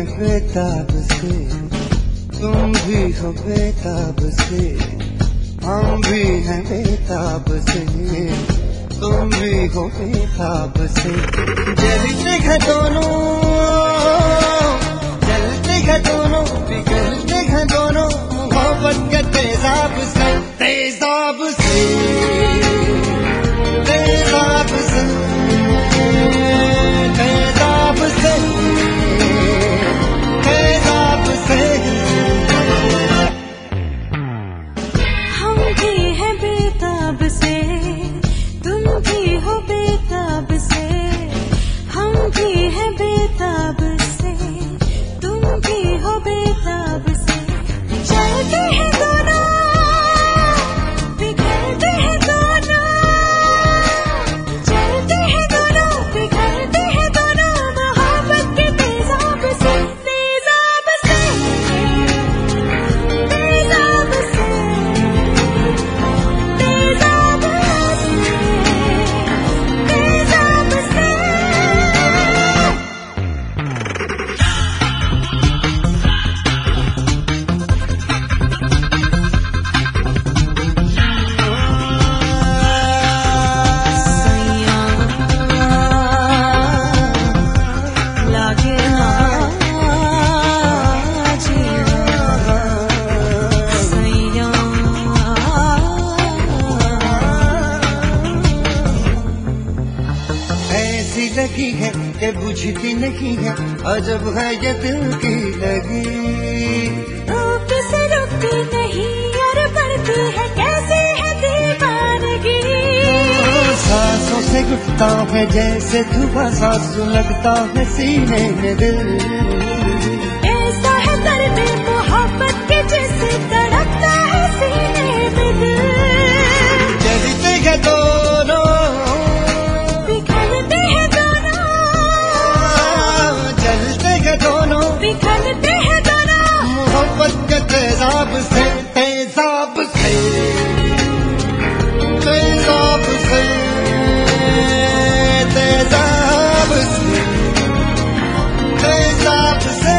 बेताब से, तुम भी हो बेताब से, हम भी हैं बेताब से, तुम भी हो बेताब से। जलते हैं दोनों, जलते हैं दोनों, पिघलते हैं दोनों, मोहब्बत के तेजाब से, तेजाब से, तेजाब से, तेजाब से, तेजाब से। हम भी हैं बेताब से, तुम भी हो बेताब से, हम भी हैं बेताब से, तुम भी हो बेताब से। चलते हैं दोनों, बिखरते हैं दोनों, चलते हैं दोनों, बिखरते हैं दोनों, मोहब्बत के तेजाब से, तेजाब से, तेजाब से, तेजाब से, तेजाब से। ऐसी लगी है कि बुझती नहीं है, अजब है ये दिल की लगी। रूप से रुकती नहीं और बढ़ती है, कैसी है दीवानगी। सांसों से घुटता है जैसे धुआं, सांस लगता है सीने में दिल। ऐसा है दर्द मोहब्बत के जैसे तड़पता है सीने में दिल। जलते हैं दोनों, बिखरते हैं दोनों, जलते हैं दोनों, बिखरते हैं दोनों, मोहब्बत के तेजाब से, तेजाब से, तेजाब से, तेजाब से, तेजाब से।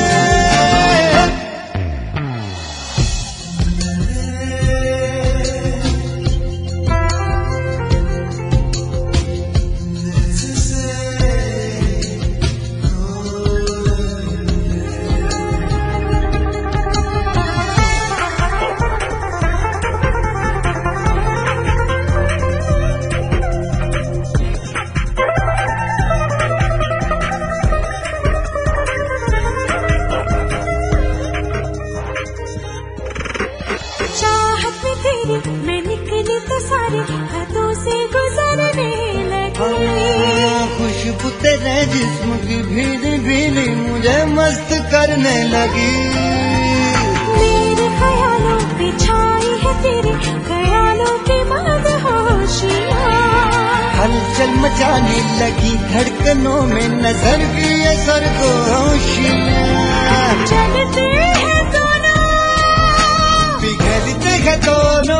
चाहत में तेरी मैं निकली तो सारे हाथों से गुजरने लगी। खुशबू तेरे जिस्म की भीनी भीनी मुझे मस्त करने लगी। मेरे ख्यालों पे छाई है तेरे ख्यालों के बाद होशियां। हलचल मचाने लगी धड़कनों में, नजर की असर को होशियां। चलते हैं दोनों, पिघलते हैं दोनों,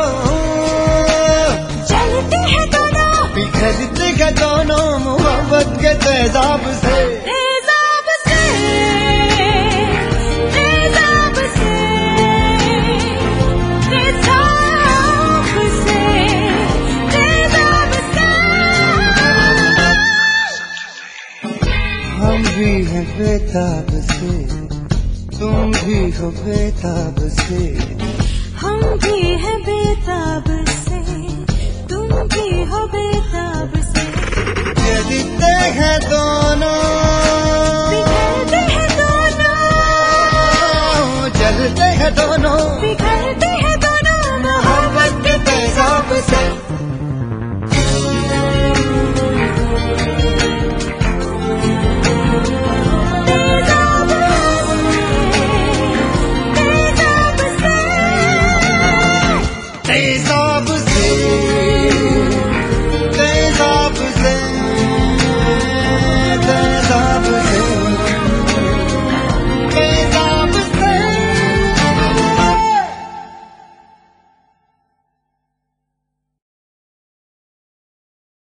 चलते हैं दोनों, पिघलते हैं दोनों, मोहब्बत के तेजाब से, तेजाब से, तेजाब से, तेजाब से, तेजाब से। हम भी हैं बेताब से, तुम भी हो बेताब से, हम भी हैं बेताब से, तुम भी हो बेताब से। जलते हैं दोनों, बिखरते हैं दोनों, जलते हैं दोनों, बिखरते हैं दोनों, मोहब्बत के तेजाब से। तेजाब से, तेजाब से,